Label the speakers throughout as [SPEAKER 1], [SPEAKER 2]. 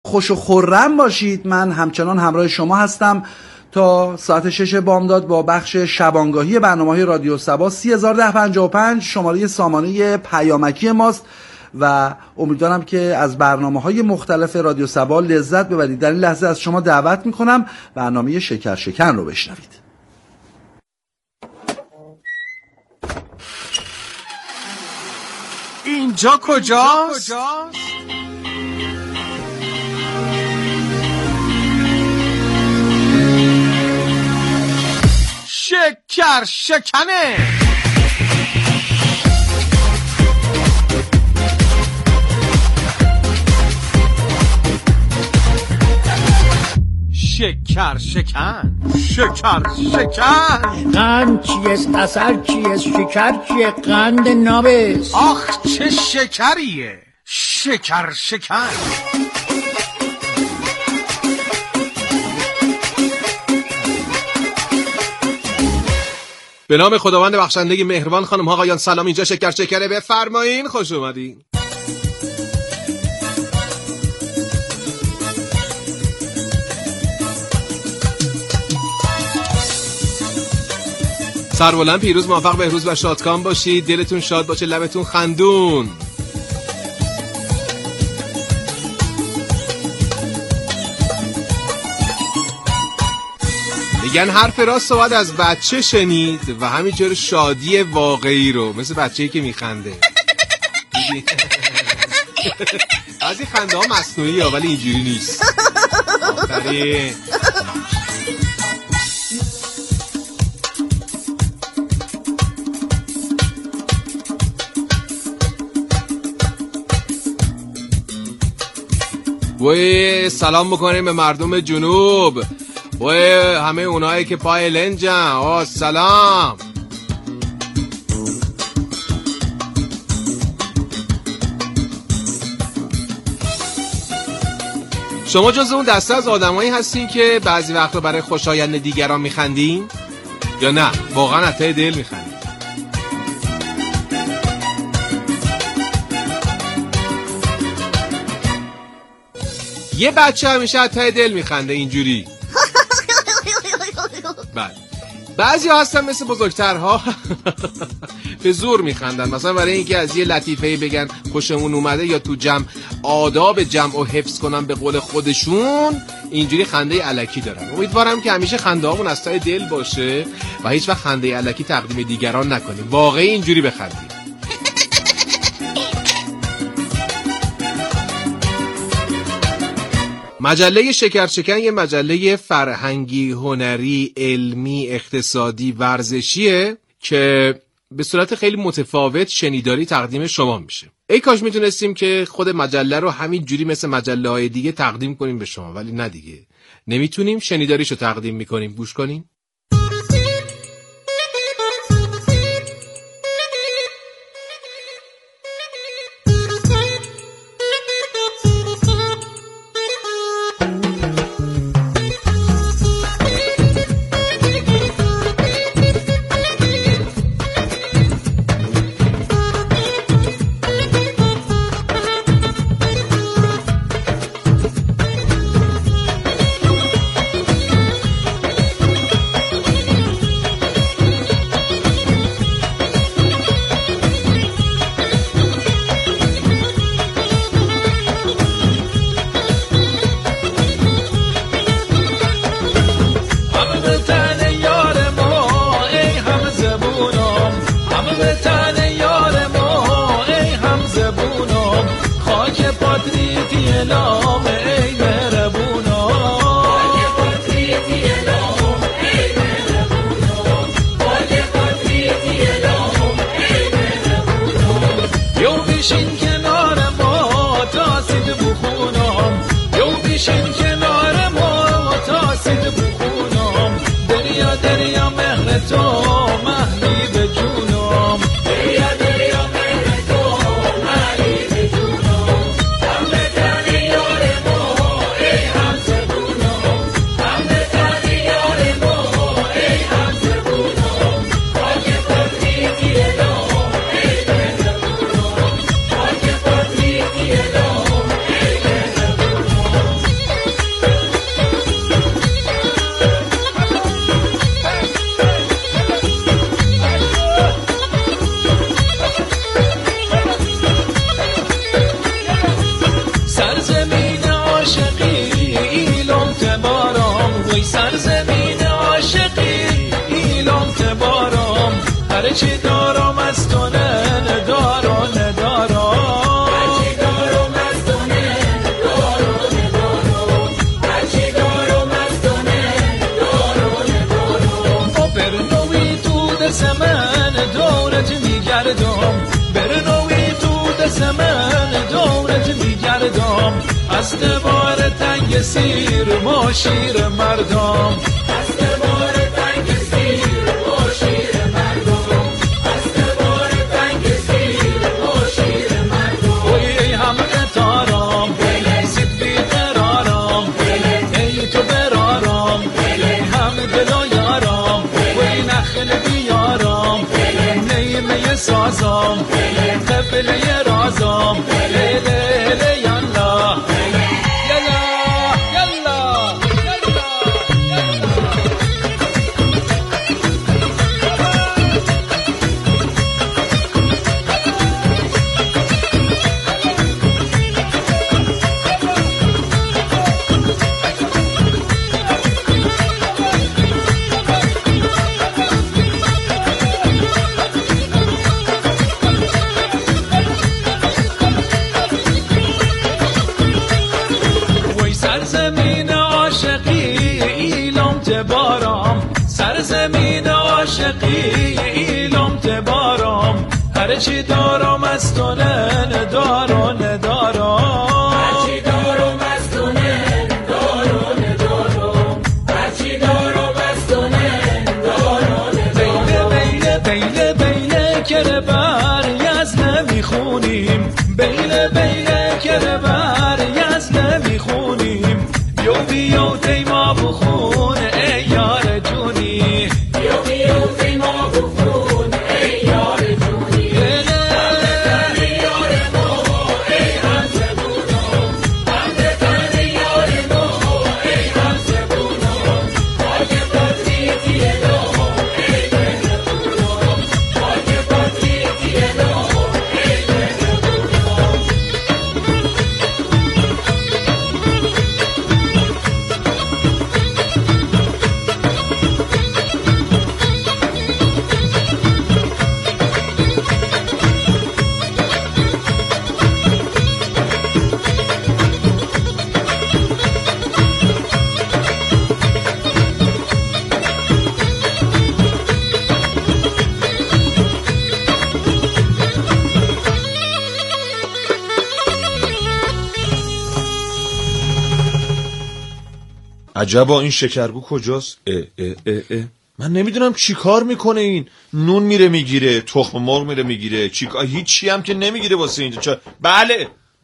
[SPEAKER 1] خوش و خرم باشید. من همچنان همراه شما هستم تا ساعت 6 بامداد با بخش شبانگاهی برنامه‌های رادیو سبا 301055 شماره سامانه پیامکی ماست و امیدوارم که از برنامه‌های مختلف رادیو سبا لذت ببرید. در این لحظه از شما دعوت می‌کنم برنامه شکر شکن رو بشنوید.
[SPEAKER 2] اینجا کجاست؟ شکر شکنه. شکر شکن، شکر شکن.
[SPEAKER 3] قند چیست؟ اثر چیست؟ شکر چیه؟ قند نابست.
[SPEAKER 2] آخ چه شکریه. شکر شکن.
[SPEAKER 4] به نام خداوند بخشنده مهربان. خانم ها آقایان سلام، اینجا شکر شکره، بفرمایین، خوش اومدین. سربلند پیروز موفق بهروز و شادکام باشید. دلتون شاد باشه، لبتون خندون. میگن حرف راست باید از بچه شنید و همینجور شادی واقعی رو، مثل بچه‌ای که میخنده. از این خنده ها مصنوعی ها ولی اینجوری نیست. آفرین. وای سلام بکنیم به مردم جنوب، وای همه اونایی که پای لنجن. سلام. شما جز اون دسته از آدمایی هستین که بعضی وقتا برای خوشایند دیگران میخندین یا نه واقعا از ته دل میخندین؟ یه بچه همیشه از ته دل میخنده اینجوری. بله بعضی ها هستن مثل بزرگترها به زور میخندن، مثلا برای اینکه از یه لطیفه‌ای بگن خوشمون اومده یا تو جمع آداب جمع و حفظ کنن به قول خودشون، اینجوری خنده الکی دارن. امیدوارم که همیشه خنده هامون از ته دل باشه و هیچ وقت خنده الکی تقدیم دیگران نکنیم، واقعی اینجوری بخندیم. مجله شکر شکن یه مجله فرهنگی، هنری، علمی، اقتصادی، ورزشیه که به صورت خیلی متفاوت شنیداری تقدیم شما میشه. ای کاش میتونستیم که خود مجله رو همین جوری مثل مجله های دیگه تقدیم کنیم به شما، ولی نه دیگه نمیتونیم. شنیداریشو تقدیم میکنیم، گوش کنیم.
[SPEAKER 5] هرچی دارم از تو ندارم ندارم هرچی دارم از تو ندارم ندارم هرچی دارم از تو ندارم ندارم برنوی تو دست من دورت میگردم برنوی تو دست من دورت میگردم از دوار تنگ سیر ما شیر مردم از دوار تنگ سیر ما شیر مردم از دوار تنگ سیر ما شیر مردم ای همه تارم زید بیقرارم ای تو برارم همه دلا یارم وی نخل بیارم نیمه سازم قبله رازم لیله یالله سرزمین عاشقی ایلم تبارم هرچی دارم از تو ندارم ندارم هرچی دارم از تو ندارم ندارم هرچی دارم از تو ندارم ندارم بیله بیله بیله کره بر یز نمیخونیم بیله بیله کره بر یز نمیخونیم بیو دیما بخون ای یار جونی بیو دیما بخون ای یار جونی همه یار ما ای همزه بونم همه یار ما ای همزه بونم آگه پاتیتی دام ای بهنه بونم آگه پاتیتی دام ای بهنه بونم
[SPEAKER 6] عجبا این شکرگو کجاست؟ من نمیدونم چی کار میکنه این. نون میره میگیره، تخم مرغ میره میگیره، هیچی هم که نمیگیره واسه اینجا. بله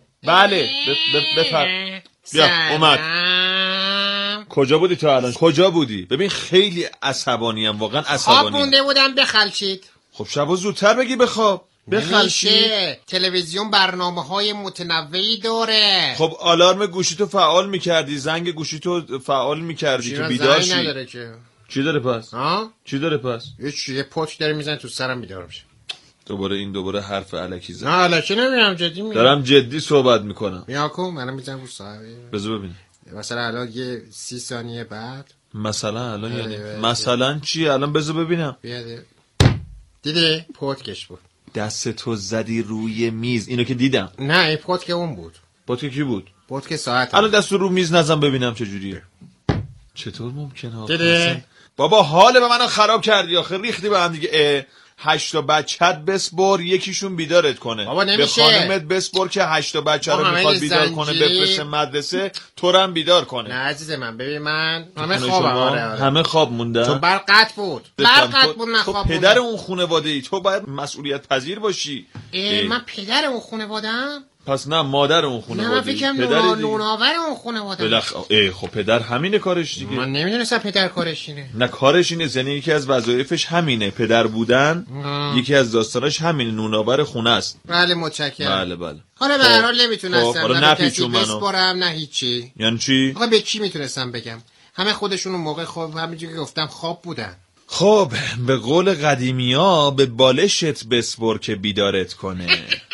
[SPEAKER 6] بفر بیا اومد. کجا بودی تو الان؟ کجا بودی؟ ببین خیلی عصبانیم، واقعا عصبانیم.
[SPEAKER 7] خواب مونده بودم بخلشید.
[SPEAKER 6] خب شبا زودتر بگی بخواب.
[SPEAKER 7] نمیشه، تلویزیون برنامه‌های متنوعی داره.
[SPEAKER 6] خب آلارم گوشیتو فعال میکردی، زنگ گوشیتو فعال میکردی که بیدار شی.
[SPEAKER 7] نداره که.
[SPEAKER 6] چی داره پس؟
[SPEAKER 7] ها؟
[SPEAKER 6] چی داره پس؟
[SPEAKER 7] یه پوچ داره میزنه تو سرم بیدار میشه.
[SPEAKER 6] دوباره حرف الکی زد.
[SPEAKER 7] نه الکی نمیام، جدی میگم.
[SPEAKER 6] دارم جدی صحبت میکنم.
[SPEAKER 7] میاکو منم میزنم رو صاحبه.
[SPEAKER 6] بذار ببینم.
[SPEAKER 7] مثلا الان یه 30 ثانیه بعد.
[SPEAKER 6] مثلا الان یعنی مثلا چی؟ الان بذار ببینم.
[SPEAKER 7] دیدی؟ پودکش بود.
[SPEAKER 6] دست تو زدی روی میز. اینو که دیدم.
[SPEAKER 7] نه این پودک اون بود.
[SPEAKER 6] پودک کی بود؟
[SPEAKER 7] پودک ساعت.
[SPEAKER 6] الان دست رو میز نزن ببینم چجوریه. چطور ممکنه؟
[SPEAKER 7] دیدی؟
[SPEAKER 6] بابا حال به منو خراب کردی آخه، ریختی به هم دیگه. 8 بچت بسپر یکیشون بیدارت کنه.
[SPEAKER 7] بابا نمیشه.
[SPEAKER 6] به خانمت بسپر که 8 بچه رو میخواد بیدار کنه بفرسته مدرسه، تو رو هم بیدار کنه.
[SPEAKER 7] نه عزیز من ببین من همه خوابم. آره.
[SPEAKER 6] همه خواب موندن.
[SPEAKER 7] چون برق قطع بود. من
[SPEAKER 6] تو
[SPEAKER 7] خواب
[SPEAKER 6] پدر اون خانواده ای، تو باید مسئولیت پذیر باشی.
[SPEAKER 7] من پدر اون خانواده‌ام؟
[SPEAKER 6] پس نه مادر اون خانواده.
[SPEAKER 7] نه من فکرم نوناور اون خانواده.
[SPEAKER 6] خب پدر همینه کارش دیگه.
[SPEAKER 7] من نمیدونستم پدر کارش اینه.
[SPEAKER 6] نه کارش اینه، یعنی یکی از وظایفش همینه، پدر بودن. یکی از داستاناش همینه، نوناور خونه است.
[SPEAKER 7] بله متشکرم.
[SPEAKER 6] بله.
[SPEAKER 7] حالا به هر حال نمیتونستم.
[SPEAKER 6] نه کسی
[SPEAKER 7] بسپرم نه هیچی.
[SPEAKER 6] یعنی چی؟
[SPEAKER 7] آقا به کی میتونستم بگم؟ همه خودشون اون موقع خواب، همینجوری که گفتم خواب بودن.
[SPEAKER 6] خب به قول قدیمیا به بالشت بسپر که بیدارت کنه.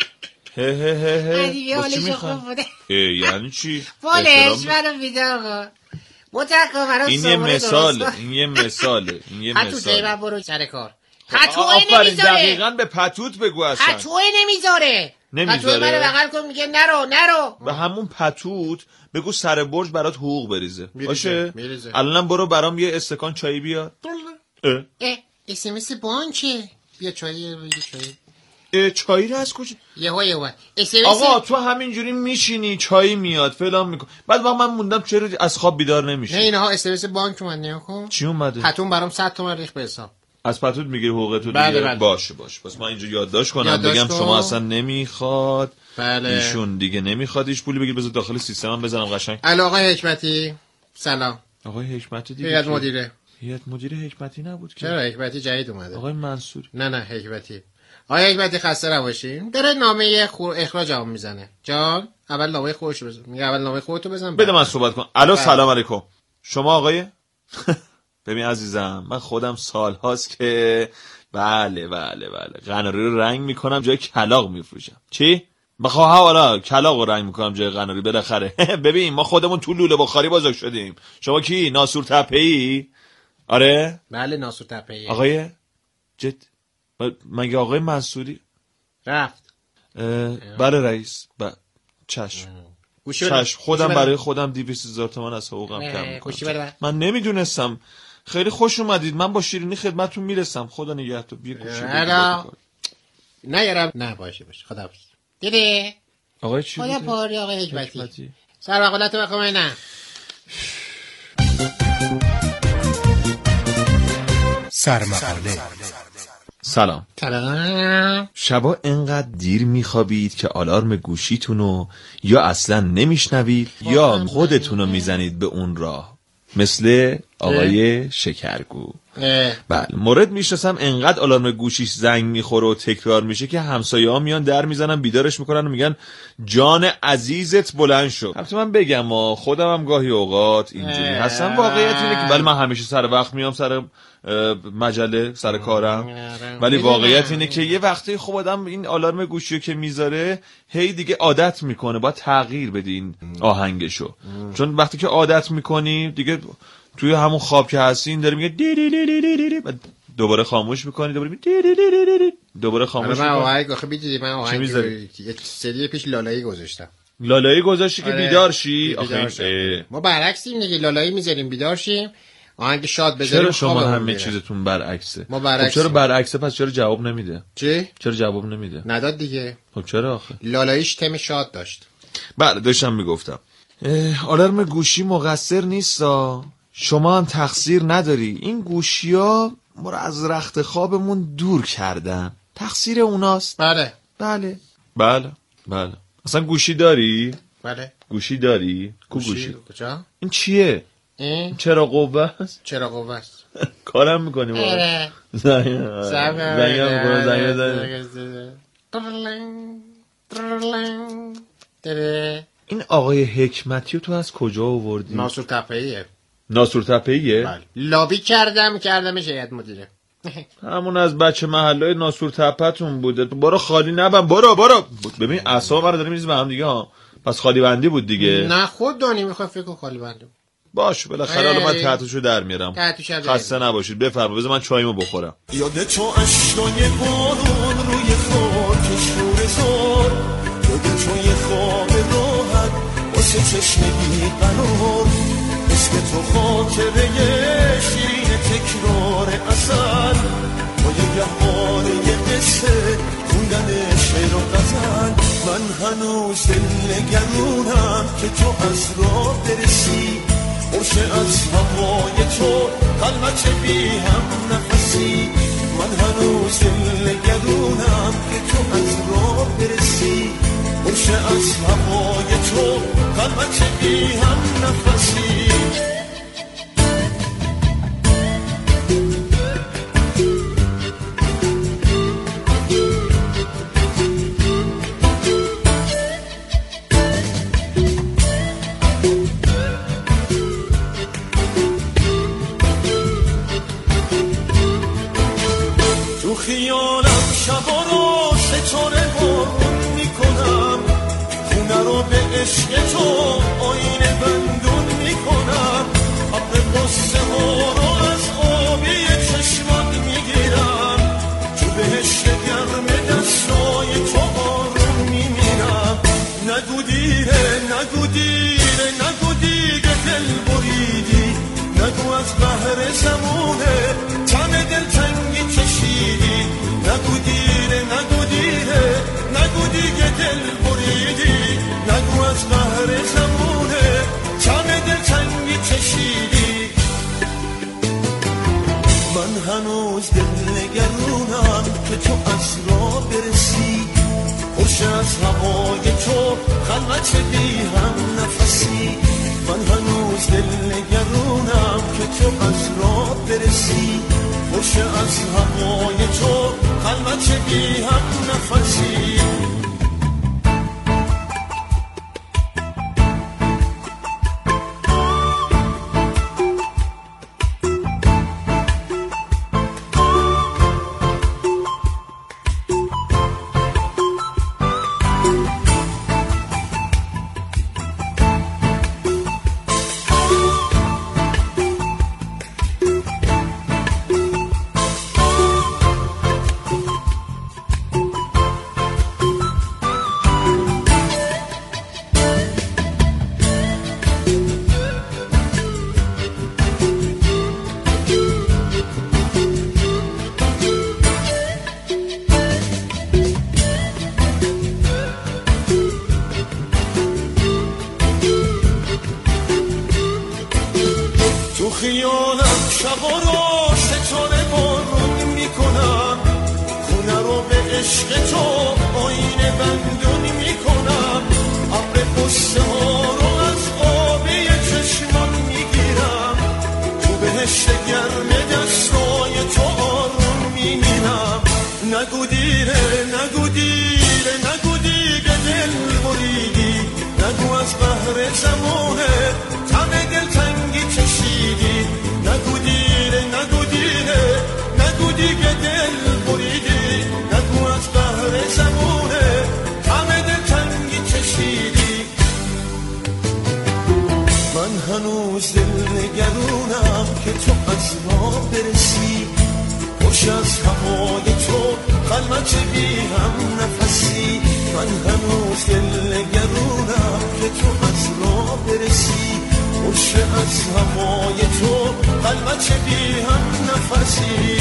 [SPEAKER 7] بالش خوب بوده.
[SPEAKER 6] یعنی چی؟
[SPEAKER 7] بالش منو بیدار کن.
[SPEAKER 6] این یه مثاله.
[SPEAKER 7] حتی جیبم برو سر کار. پتوه
[SPEAKER 6] آفرین،
[SPEAKER 7] نمیذاره.
[SPEAKER 6] دقیقاً به پتوت بگو اصلا.
[SPEAKER 7] پتوه نمیذاره. پتوه منو بغل کن میگه نرو.
[SPEAKER 6] به همون پتوت بگو سر برج برات حقوق بریزه. باشه؟
[SPEAKER 7] میریزه.
[SPEAKER 6] الانم برو برام یه استکان چای بیار.
[SPEAKER 7] اسمس بانکه. بیا چایی.
[SPEAKER 6] چایی رو از کجا؟
[SPEAKER 7] یهو
[SPEAKER 6] آقا تو همینجوری میشینی چایی میاد فلان میکن. بعد من موندم چرا از خواب بیدار نمیشی؟
[SPEAKER 7] نه اینها اسمس بانک اومد نگاه
[SPEAKER 6] چی اومده؟
[SPEAKER 7] پتون برام 100 تومن ریخت به حساب.
[SPEAKER 6] از پتوت میگیری حقوقتو دیگه.
[SPEAKER 7] بله.
[SPEAKER 6] باشه پس من اینجا یادداشت کنم بگم شما اصلا نمیخواد.
[SPEAKER 7] بله.
[SPEAKER 6] ایشون دیگه نمیخواد هیچ پولی بگیر بذار داخل سیستمم بزنم قشنگ.
[SPEAKER 7] آقای حکمتی سلام.
[SPEAKER 6] آقای حکمتی دیگه
[SPEAKER 7] هیئت مدیره.
[SPEAKER 6] هیئت مدیره حکمتی نبود که.
[SPEAKER 7] چرا حکمتی جدید اومده؟
[SPEAKER 6] آقای منصوری.
[SPEAKER 7] نه حکمتی. آقای حکمتی خسته نباشین. داره نامه اخراج هم میزنه. جان اول نامه خودشو بزن. میگه اول نامه خودتو بزن.
[SPEAKER 6] بده من صحبت کنم. الو سلام علیکم. شما آقای ببین عزیزم من خودم سال هاست که بله قناری رو رنگ میکنم جای کلاغ میفروشم. چی؟ بخواه حالا کلاغ رو رنگ میکنم جای قناری بالاخره. ببین ما خودمون تو لوله بخاری بزرگ شدیم. شما کی؟ ناصور تپه‌ای؟ آره؟
[SPEAKER 7] بله ناصور تپه‌ای.
[SPEAKER 6] آقای جد مگه آقای منصوری
[SPEAKER 7] رفت؟
[SPEAKER 6] بله رئیس. چشم خودم برای خودم 200,000 تومان از حقوقم کم میکنم. من نمیدونستم. خیلی خوش اومدید. من با شیرینی خدمتتون میرسم. خدا نگهدار. بیا گوشی
[SPEAKER 7] نه یارم نه باشه خدا حافظ. دیدی
[SPEAKER 6] آقای چی
[SPEAKER 7] خدا پاری آقای حکمتی سر وقالت بخوام نه.
[SPEAKER 2] سرمقاله.
[SPEAKER 6] سلام. شبا انقدر دیر میخوابید که آلارم گوشیتونو یا اصلا نمیشنوید یا خودتونو میزنید به اون راه، مثل آقای شکرگو. بله مورد میشناسم انقدر آلارم گوشیش زنگ میخوره و تکرار میشه که همسایه ها میان در میزنن بیدارش میکنن و میگن جان عزیزت بلند شو. البته من بگم خودم هم گاهی اوقات اینجوری هستم. واقعیت اینه که بله من همیشه سر وقت میام سر مجله سر کارم، ولی واقعیت اینه که یه وقتی خب آدم این آلارم گوشیو که میذاره هی دیگه عادت میکنه، باید تغییر بدی این آهنگشو. چون وقتی که عادت میکنی دیگه توی همون خواب که هستین داره میگه دی دی دی دی دی دی، دوباره خاموش میکنی، دوباره خاموش میکنی.
[SPEAKER 7] من آهنگ آخه بیدیدی من آهنگ یه سری پیش لالایی گذاشتم.
[SPEAKER 6] لالایی گذاشتی که بیدار شی؟
[SPEAKER 7] ما برعکسیم دیگه، لالایی میذاریم بیدار شیم، آهنگ شاد بذاریم.
[SPEAKER 6] چرا شما همه چیزتون برعکسه؟
[SPEAKER 7] ما برعکسیم.
[SPEAKER 6] خب چرا برعکسه؟ پس چرا جواب نمیده؟
[SPEAKER 7] چی؟
[SPEAKER 6] چرا جواب نمیده؟
[SPEAKER 7] نداد دیگه.
[SPEAKER 6] خب چرا آخه؟
[SPEAKER 7] لالاییش تم شاد داشت.
[SPEAKER 6] بله داشتم میگفتم آلارم گوشی مقصر نیستا، شما هم تقصیر نداری. این گوشی‌ها ما رو از رخت خوابمون دور کردن، تقصیر اوناست.
[SPEAKER 7] بله.
[SPEAKER 6] اصلا گوشی داری؟
[SPEAKER 7] بله.
[SPEAKER 6] گوشی داری؟ گوشی
[SPEAKER 7] کجا؟
[SPEAKER 6] این چیه؟ چرا قوه است؟
[SPEAKER 7] چرا قوه است؟
[SPEAKER 6] کارم میکنی ما. زنگ این آقای حکمتی تو از کجا آوردی؟
[SPEAKER 7] ناصور تپه‌ایه.
[SPEAKER 6] ناصور تپه‌ایه؟
[SPEAKER 7] بله. لابی کردمش هیئت مدیره.
[SPEAKER 6] همون از بچه محله ناصور تپه‌تون بوده. برو خالی نبند. برو ببین اعصاب رو داریم میز به هم دیگه ها. پس خالی بندی بود دیگه.
[SPEAKER 7] نه خود دانی میخواد فکر کن خالی بندی.
[SPEAKER 6] باش بالاخره حالا من تحتشو در میارم. خسته نباشید. بفرما بذار من چایمو بخورم.
[SPEAKER 5] یاد تو اشکای بارون روی خاک شور زار، یاد تو یه خواب راحت واسه چشم بیقرار، اسم تو خاطره شیرین تکرار اصل، با یه گهواره یه قصه خوندن شعر و غزل. من هنوز دلنگرونم که تو از راه برسی، خوشه از هوای تو قلبت بی هم نفسی. من هنوز دلنگرونم که تو از راه برسی، خوشه از هوای تو قلبت بی هم نفسی. خیالم شبا رو ستاره بارون میکنم، خونه رو به عشق تو آینه بندون میکنم، ابر قصه ها رو از آبی چشمات میگیرم، هنوز دل نگرونم که تو از راه برسی، خوش از هوای تو خلوت بی هم نفسی. من هنوز دل نگرونم که تو از راه برسی، خوش از هوای تو خلوت بی هم نفسی. خیالم شبا رو ستاره بارون میکنم، خونه رو به عشق تو آینه بندون میکنم، ابر قصه ها رو از آبی چشمان میگیرم، تو بهشت گرم دستای تو آروم میمیرم. نگو دیره نگو دیره نگو دیگه دل بریدی، نگو از بحر زمانه تمه دل تنگی چشیدی، نگو دیره نگو دیره نگو دیگه دل بریدی، نگو از بحر زمانه تمه دل تنگی چشیدی. من هنوز دل نگرونم که تو از راه برسی، خوش از هوای تو خلوت بی هم نفسی. من هنوز دل نگرونم که تو از راه برسی، خوش از هوای تو خلوت بی هم نفسی.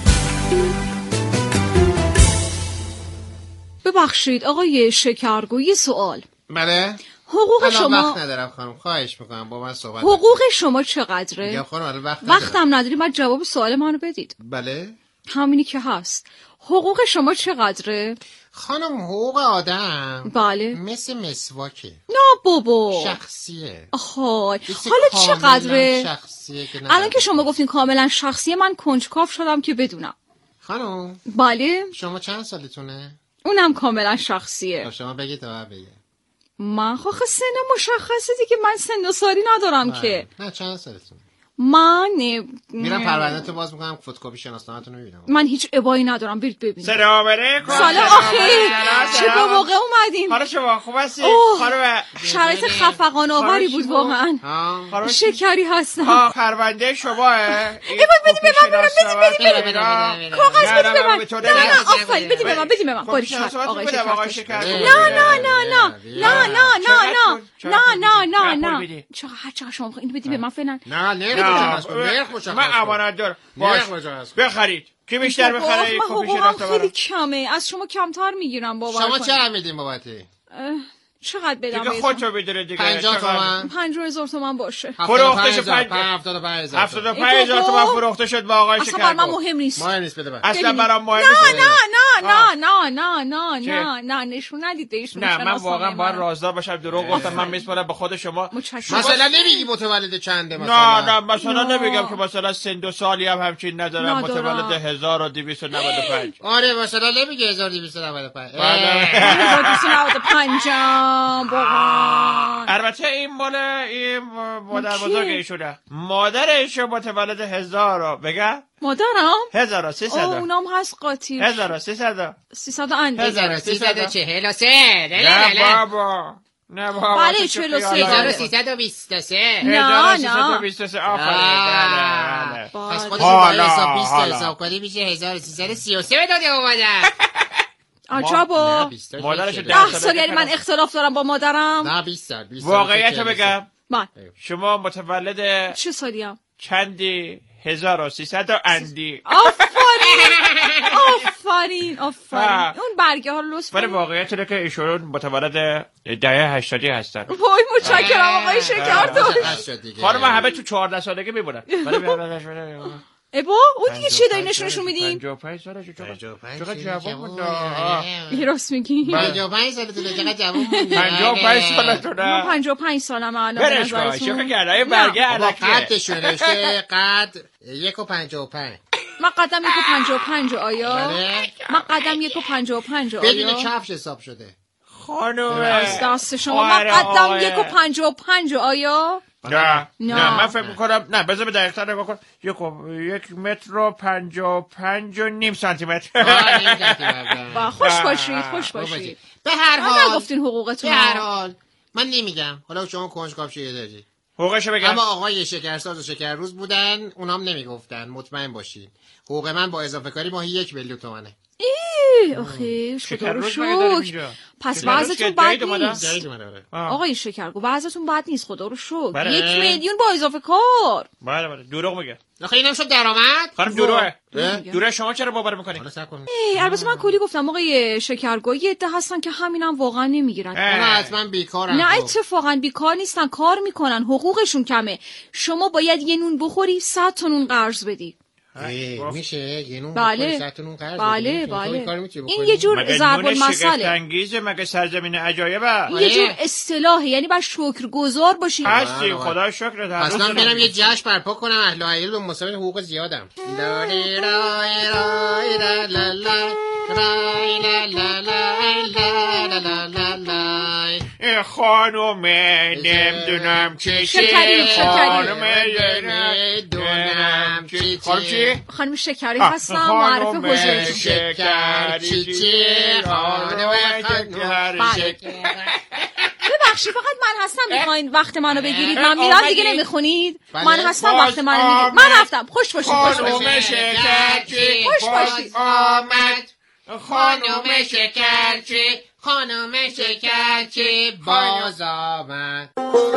[SPEAKER 8] ببخشید آقای شکرگو، یه سوال.
[SPEAKER 7] بله؟
[SPEAKER 8] حقوق شما
[SPEAKER 7] وقت ندارم خانم، خواهش میکنم با من صحبت
[SPEAKER 8] حقوق شما چقدره؟
[SPEAKER 7] میگم خانم الان وقت ندارم.
[SPEAKER 8] وقتم نداری، من جواب سوال منو بدید.
[SPEAKER 7] بله؟
[SPEAKER 8] همینی که هست. حقوق شما چقدره؟
[SPEAKER 7] خانم حقوق آدم
[SPEAKER 8] بله
[SPEAKER 7] مثل مسواکه،
[SPEAKER 8] نه بابا
[SPEAKER 7] شخصیه.
[SPEAKER 8] آهای
[SPEAKER 7] چیزی
[SPEAKER 8] حالا
[SPEAKER 7] کاملا
[SPEAKER 8] چقدره؟
[SPEAKER 7] شخصیه که
[SPEAKER 8] الان که شما گفتین کاملا شخصیه، من کنجکاو شدم که بدونم.
[SPEAKER 7] خانم
[SPEAKER 8] بله
[SPEAKER 7] شما چند سالتونه؟
[SPEAKER 8] اونم کاملا شخصیه.
[SPEAKER 7] شما بگید تا من بگم.
[SPEAKER 8] من خواخه سن مشخصه دیگه، من سن و سالی ندارم که.
[SPEAKER 7] نه چند سالتونه؟
[SPEAKER 8] من
[SPEAKER 7] میرم پرونده تو باز میکنم، فتوکپی شناسنامه‌تون رو میبینم.
[SPEAKER 8] من هیچ ابایی ندارم، برید ببینید.
[SPEAKER 9] سلام علیکم.
[SPEAKER 8] سلام آخه چه به موقع اومدین.
[SPEAKER 9] حالا شما خوب هستی؟ خانم
[SPEAKER 8] شرایط خفقان آوری بود واقعا. شکری هستم.
[SPEAKER 9] پرونده شماه؟
[SPEAKER 8] بده به من، کاغذ بده به من. نه آفرین، بده به من، بده به من. آقای شکر. نه چقدر شما اینو بدی به من فعلا.
[SPEAKER 7] نه
[SPEAKER 9] من امانت دارم. بخرید. کی بیشتر بخره؟
[SPEAKER 8] کپی شناسنامه خیلی کمه، از شما کمتر میگیرم بابا.
[SPEAKER 7] شما چقدر میدین بابتی؟
[SPEAKER 8] چقدر بدم؟
[SPEAKER 9] دیگه خودتو میدونه دیگه.
[SPEAKER 7] 50 تومن
[SPEAKER 8] 50,000 تومن باشه.
[SPEAKER 9] فروخته شد 75,000 تومن فروخته شد با آقای شکر.
[SPEAKER 8] اصلا برام مهم نیست.
[SPEAKER 7] مهم نیست، بده من.
[SPEAKER 9] اصلا برام مهم
[SPEAKER 8] نیست. نه نشون ندید ایشون.
[SPEAKER 9] نه من واقعا باید رازدار باشم، دروغ گفتم. من میسپارم به خود شما.
[SPEAKER 7] مثلا نمیگی متولد چنده مثلا؟
[SPEAKER 9] نه مثلا نمیگم که مثلا سن 2 سالی هم همچین ندارم. متولد 1295.
[SPEAKER 7] آره مثلا نمیگه 1295.
[SPEAKER 9] بله
[SPEAKER 8] 1295 واقعا.
[SPEAKER 9] البته این مال این مادر بزرگ ایشونه. مادر ایشون متولد 1000 بگم
[SPEAKER 8] مادرم
[SPEAKER 9] 1300.
[SPEAKER 8] اونام هست قاطی.
[SPEAKER 9] 1300
[SPEAKER 8] اند
[SPEAKER 7] 1343.
[SPEAKER 9] نه بابا
[SPEAKER 8] بله 43
[SPEAKER 7] 1323.
[SPEAKER 8] نه
[SPEAKER 9] 1323 آفرین.
[SPEAKER 7] پس خودش باید حساب کنی میشه 1333 به داده اومدن.
[SPEAKER 8] عجبا
[SPEAKER 9] مادرش
[SPEAKER 8] 10 سال. یعنی من اختلاف دارم با مادرم؟
[SPEAKER 7] نه 20 سال.
[SPEAKER 9] واقعیت رو بگم
[SPEAKER 8] من
[SPEAKER 9] شما متولد
[SPEAKER 8] چه سالیم؟
[SPEAKER 9] چندی 1300 اندی.
[SPEAKER 8] آفرین اون برگه ها رو لطف
[SPEAKER 9] ولی واقعیت اینه که ایشون متولد دهه 80 هستن.
[SPEAKER 8] وای متشکرم آقای شکرتون.
[SPEAKER 9] خانم همه تو 14 سالگی میمونن.
[SPEAKER 8] با اون دیگه چیه داری نشونشون میدین؟
[SPEAKER 9] 55 سالشه. چقدر جوان مونده.
[SPEAKER 8] راست میگی؟
[SPEAKER 7] 55 سالتونه، چقدر جوان مونده.
[SPEAKER 9] 55 سالتونه.
[SPEAKER 8] 55 سالمه الان.
[SPEAKER 9] برش کن شوخه گردای برگه علکه.
[SPEAKER 7] قدشون رشته قد 1.55.
[SPEAKER 8] من قدم 1.55 آیا؟ من قدم 1.55 آیا؟
[SPEAKER 7] بدون کفش حساب شده.
[SPEAKER 9] خانومه
[SPEAKER 8] دست شما من قدم 1.55 آیا؟
[SPEAKER 9] نه من فکر میکنم نه بذار به دقیق‌تر نگاه کن 1 متر و 55 و نیم سانتی متر.
[SPEAKER 8] خوش باشید.
[SPEAKER 7] به هر حال
[SPEAKER 8] نگفتین حقوقتون.
[SPEAKER 7] به هر حال من نمیگم، حالا شما کنجکاو شید داری
[SPEAKER 9] حقوقشو بگم.
[SPEAKER 7] اما آقای شکرساز و شکرروز بودن، اونام نمیگفتن، مطمئن باشین. حقوق من با اضافه کاری ماهی 1 میلیون تومانه.
[SPEAKER 8] آخه خدا رو شکر. پس وضعتون بد نیست آقای شکرگو، وضعتون بد نیست خدا رو شکر. 1 میلیون با اضافه کار.
[SPEAKER 9] بله دروغ میگه.
[SPEAKER 7] آخه اینم شد درآمد.
[SPEAKER 9] خانم دروغه شما چرا باور میکنید؟
[SPEAKER 8] البته من کلی گفتم آقای شکرگو، یه عده هستن که همینم واقعا نمیگیرن.
[SPEAKER 7] اونا حتما بیکارن.
[SPEAKER 8] نه اتفاقا بیکار نیستن، کار میکنن، حقوقشون کمه. شما باید یه نون بخوری 100 تا نون قرض بدی.
[SPEAKER 7] میشه یه نون
[SPEAKER 8] بله
[SPEAKER 7] بله.
[SPEAKER 8] این یه جور ضرب المثله.
[SPEAKER 9] انگیزه مگه سرزمین عجایبه.
[SPEAKER 8] این یه جور اصطلاحه، یعنی باید شکرگزار باشی.
[SPEAKER 9] هستیم خدا شکر.
[SPEAKER 7] اصلا برم یه جشن برپا کنم، اهل و عیال به مسابقه حقوق زیادم.
[SPEAKER 9] خانم نمیدونم
[SPEAKER 8] شکری خانم شکری هستم، معرف حوزه ببخشید فقط من هستم میخواین وقت منو بگیرید، من میرم دیگه نمیخونید. من هستم وقت منو میگیرید. من رفتم. خوش باشید.
[SPEAKER 9] خانم
[SPEAKER 7] شکرچی باز آمد.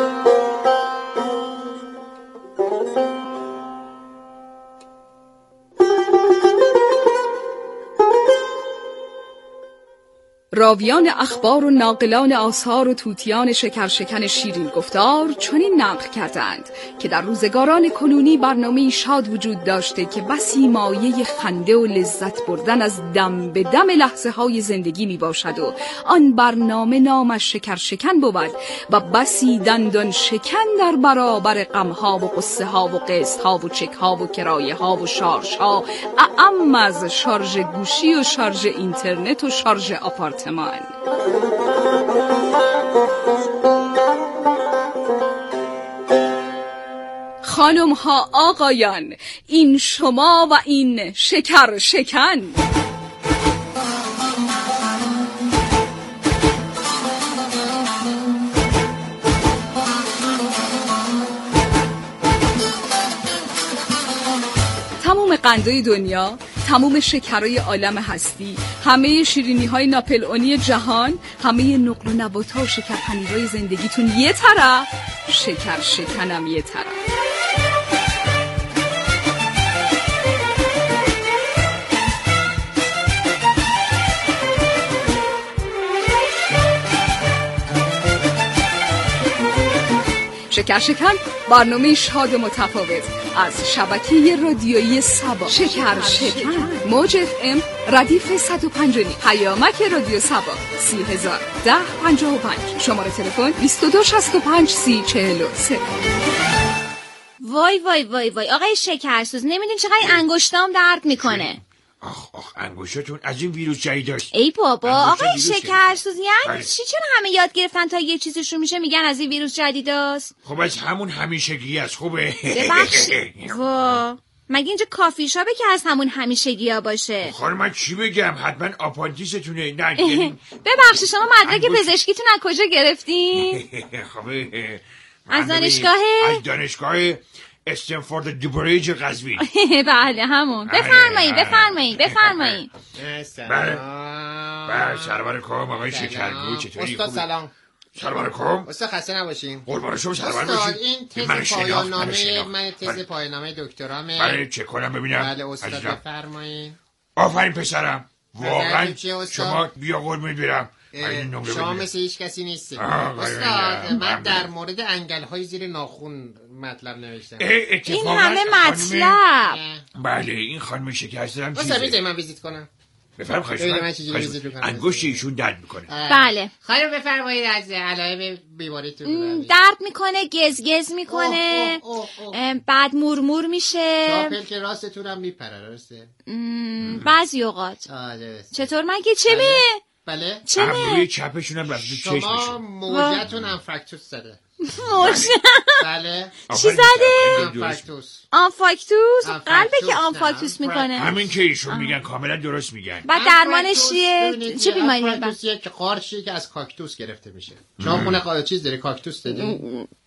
[SPEAKER 10] راویان اخبار و ناقلان آثار و توتیان شکرشکن شیرین گفتار چنین نقل کردند که در روزگاران کنونی برنامه‌ای شاد وجود داشته که بسی مایه خنده و لذت بردن از دم به دم لحظه‌های زندگی می باشد و آن برنامه نامش شکرشکن بود و بسی دندان شکن در برابر غم‌ها و قصه‌ها و قسط‌ها و چک‌ها و کرایه‌ها و شارژها، اعم از شارژ گوشی و شارژ اینترنت و شارژ آپارتمان. خانم ها آقایان، این شما و این شکرشکن. تمام قندهای دنیا، تمام شکرهای عالم هستی، همه شیرینی‌های ناپلئونی جهان، همه نقل و نبات‌ها و شکرپنیرهای زندگیتون یه طرف، شکرشکنم یه طرف. شکرشکن برنامه شاد متفاوت از شبکه رادیویی سبا. شکرشکن موج FM ردیف 105 پیامک رادیو سبا 301055 شماره تلفن 2265 3043.
[SPEAKER 8] وای وای وای وای آقای شکرسوز، نمیدونی چقدر انگشتام درد میکنه.
[SPEAKER 9] آخ انگشتاتون از این ویروس جدید داشت.
[SPEAKER 8] ای بابا آقای شکرسوز یعنی چی؟ چرا همه یاد گرفتن تا یه چیزی رو میشه میگن از این ویروس جدید است؟
[SPEAKER 9] خب از همون همیشگی است. خوبه
[SPEAKER 8] ببخشید وا مگه اینجا کافی شاپه که از همون همیشگی ها باشه؟
[SPEAKER 9] خانم من چی بگم؟ حتما آپاندیستونه. نه
[SPEAKER 8] ببخشید شما مدرک پزشکیتون از کجا گرفتین؟
[SPEAKER 9] خب
[SPEAKER 8] از دانشگاه
[SPEAKER 9] استنفورد دوبریج قزوین.
[SPEAKER 8] بله همون. بفرمایید.
[SPEAKER 9] بله سلام علیکم آقای شکرگو، چطوری؟
[SPEAKER 7] استاد سلام.
[SPEAKER 9] سلام علیکم.
[SPEAKER 7] استاد خسته نباشین.
[SPEAKER 9] قربان شما سلام باشین.
[SPEAKER 7] این تز پایان‌نامه من تز پایان‌نامه دکترامه.
[SPEAKER 9] بله چک کنم ببینم.
[SPEAKER 7] بله استاد بفرمایید.
[SPEAKER 9] آفرین پسرم. واقعا شما بیا قربونت برم.
[SPEAKER 7] شما مثل هیچ کسی نیستی. استاد من در مورد انگل‌های زیر ناخن مطلب نوشتم.
[SPEAKER 8] این همه مطلب.
[SPEAKER 9] بله این خانم شکرستان چیزه.
[SPEAKER 7] استاد میذاری من ویزیت کنم؟
[SPEAKER 9] بفرم خواهش می‌کنم. انگشت ایشون درد میکنه.
[SPEAKER 8] بله.
[SPEAKER 7] خانم بفرمایید از علائم بیماریتون.
[SPEAKER 8] درد میکنه، گزگز میکنه، بعد مورمور میشه.
[SPEAKER 7] چاپل که راستتون هم میپره درسته؟
[SPEAKER 8] بعضی اوقات. چطور مگه چمه؟
[SPEAKER 7] بله.
[SPEAKER 9] ابروی چپشون هم رفته چشمشون.
[SPEAKER 7] شما موجتون آنفراکتوس زده. بله.
[SPEAKER 8] چی زده؟
[SPEAKER 7] آنفراکتوس.
[SPEAKER 8] آنفاکتوس؟ قلبه که آنفاکتوس میکنه.
[SPEAKER 9] همین که ایشون میگن کاملا درست میگن.
[SPEAKER 8] بعد درمانش چیه؟ چه بیماریه؟
[SPEAKER 7] آنفراکتوس یک قارچیه که از کاکتوس گرفته میشه. شما خونه چیز داری کاکتوس داری؟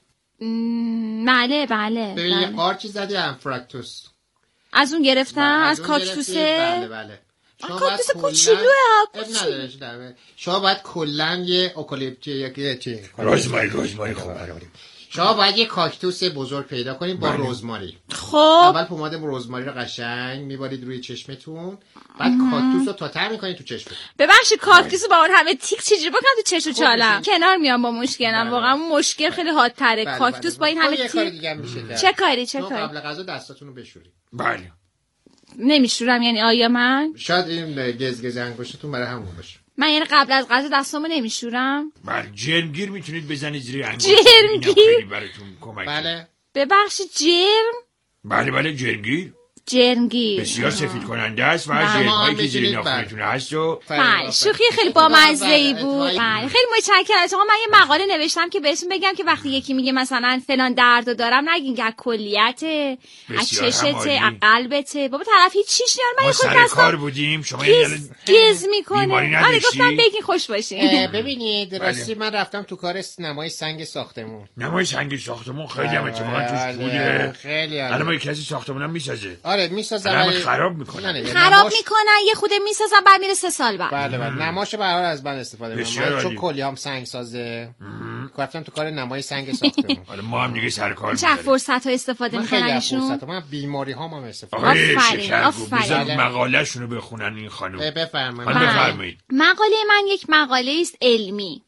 [SPEAKER 8] بله بله.
[SPEAKER 7] ببین یه قارچی زدی آنفراکتوس.
[SPEAKER 8] از اون گرفتن؟ از کاکتوسه؟
[SPEAKER 7] بله بله.
[SPEAKER 8] کاکتوس کوچولوه.
[SPEAKER 7] شما باید کلن یه اوکالیپتوس
[SPEAKER 9] رزماری خوب.
[SPEAKER 7] شما باید یه کاکتوس بزرگ پیدا کنید با رزماری.
[SPEAKER 8] خب
[SPEAKER 7] اول پماد رزماری رو قشنگ میبارید روی چشمتون، بعد کاکتوس رو تاتر میکنید تو چشمتون.
[SPEAKER 8] ببخشید کاکتوس رو با اون همه تیک چجوری بکنم تو چشم و چالم؟ کنار میام با مشکلم. واقعا مشکل خیلی حادتره. کاکتوس با این همه تیک. چه کاری؟
[SPEAKER 7] قبل غذا دستاتون رو بشورید.
[SPEAKER 9] بله.
[SPEAKER 8] نمیشورم یعنی آیا من؟
[SPEAKER 7] شاید این گزگز انگشتتون برای همون باشه.
[SPEAKER 8] من یعنی قبل از غذا دستامو نمیشورم؟
[SPEAKER 9] بله جرمگیر میتونید بزنید زیر انگشت.
[SPEAKER 8] جرمگیر؟
[SPEAKER 9] براتون کمک.
[SPEAKER 7] بله.
[SPEAKER 8] ببخشید جرم؟
[SPEAKER 9] بله جرمگیر.
[SPEAKER 8] جرمگیر
[SPEAKER 9] بسیار سفید کننده است و جرم‌هایی که زیر ناخنتون هست و
[SPEAKER 8] شوخی خیلی بامزه‌ای بود. خیلی متشکرم. آقا من یه مقاله نوشتم که بهتون بگم که وقتی یکی میگه مثلا فلان دردو دارم نگین که از کلیته، از چشته، از قلبته. بابا طرف هیچ چیش نیار. من خود
[SPEAKER 9] دستم کار بودیم شما
[SPEAKER 8] گز میکنه. آره گفتم بگین خوش باشین.
[SPEAKER 7] ببینید راستی من رفتم تو کار نمای سنگ ساختمون.
[SPEAKER 9] نمای سنگ ساختمون خیلی هم اتفاقا توش بوده.
[SPEAKER 7] خیلی
[SPEAKER 9] الان ما کسی ساختمونم میسازه.
[SPEAKER 7] آره میسازن
[SPEAKER 9] ولی خراب میکنن.
[SPEAKER 8] خراب میکنن یه خود میسازن بعد میره 3 سال بعد.
[SPEAKER 7] بله نماشه به هر حال از من استفاده میکنم چون کلیام سنگ سازه. گفتم تو کار نمای سنگ ساختمون.
[SPEAKER 9] آره ما هم دیگه سر کار
[SPEAKER 8] چه فرصت ها استفاده میکنن ایشون؟
[SPEAKER 7] من بیماری هام هم استفاده
[SPEAKER 8] آفرین.
[SPEAKER 6] مقاله شونو بخونن این خانم.
[SPEAKER 7] بفرمایید.
[SPEAKER 8] مقاله من یک مقاله است علمی.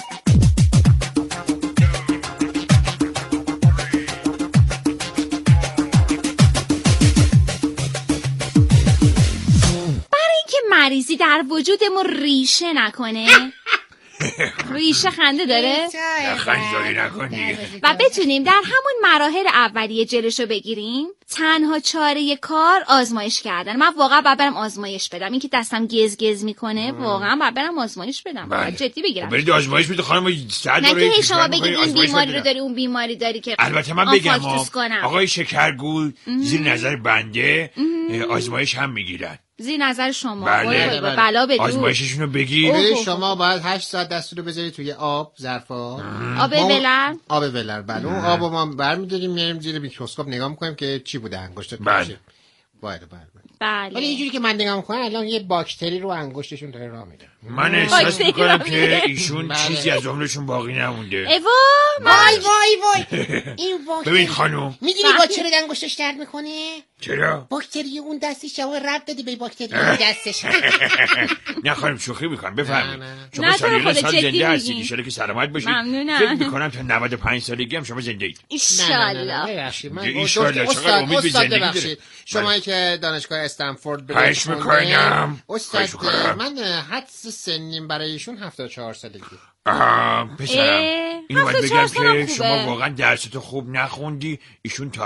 [SPEAKER 8] مریضی در وجودمون ریشه نکنه. ریشه خنده داره؟
[SPEAKER 6] خنجاری نکن دیگه.
[SPEAKER 8] و بتونیم در همون مراحل اولیه جلوشو بگیریم. تنها چاره کار آزمایش کردن. من واقعا باید برم آزمایش بدم. این که دستم گز میکنه واقعا باید برم آزمایش بدم. جدی بگیرم.
[SPEAKER 6] برید آزمایش بدید خانم
[SPEAKER 8] نه که شما بگید این بیماری رو داری اون بیماری داری که
[SPEAKER 6] البته من بگم آقای شکرگو زیر نظر بنده آزمایش هم میگیرن.
[SPEAKER 8] زیر نظر شما.
[SPEAKER 6] بله.
[SPEAKER 8] بلا بدو.
[SPEAKER 6] آزمایششون رو بگیر.
[SPEAKER 7] شما باید 8 ساعت دستتون رو بذارید توی آب ظرفا.
[SPEAKER 8] آب ولر.
[SPEAKER 7] آب ولر بله. اون آبو ما برمی‌داریم میاریم زیر میکروسکوپ نگاه می‌کنیم که چی بوده انگشتت.
[SPEAKER 6] بله.
[SPEAKER 8] بله.
[SPEAKER 7] ولی اینجوری که من نگاه می‌کنم الان یه باکتری رو انگشتشون داره راه میده.
[SPEAKER 6] من احساس می‌کنم که ایشون چیزی از عمرشون باقی نمونده.
[SPEAKER 7] وای این
[SPEAKER 6] ببین خانم
[SPEAKER 7] می‌دونی با چرا انگشتش درد می‌کنه؟
[SPEAKER 6] چرا؟
[SPEAKER 7] باکتری اون دستش جواب رد دادی به باکتری اون دستش.
[SPEAKER 6] نه خانم شوخی می‌کنم بفرمایید. شما سال زنده هستید ان شاءالله که سلامت باشید. فکر می‌کنم تا 95 سالگی هم شما زنده اید.
[SPEAKER 8] ان شاءالله.
[SPEAKER 6] ان شاءالله چقدر امید به زندگی دارید.
[SPEAKER 7] شما که دانشگاه استنفورد
[SPEAKER 6] خواهش می‌کنم.
[SPEAKER 7] استاد من حدس سنیم برای ایشون 74 سالگی.
[SPEAKER 6] پسرم اینو باید بگم که شما واقعا درستو خوب نخوندی. ایشون تا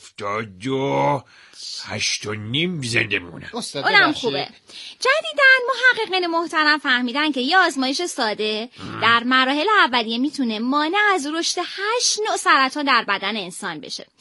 [SPEAKER 6] 78.5 زنده میمونه.
[SPEAKER 8] اونم خوبه. جدیداً محققین محترم فهمیدن که یه آزمایش ساده در مراحل اولیه میتونه مانع از رشد 8 نوع سرطان در بدن انسان بشه.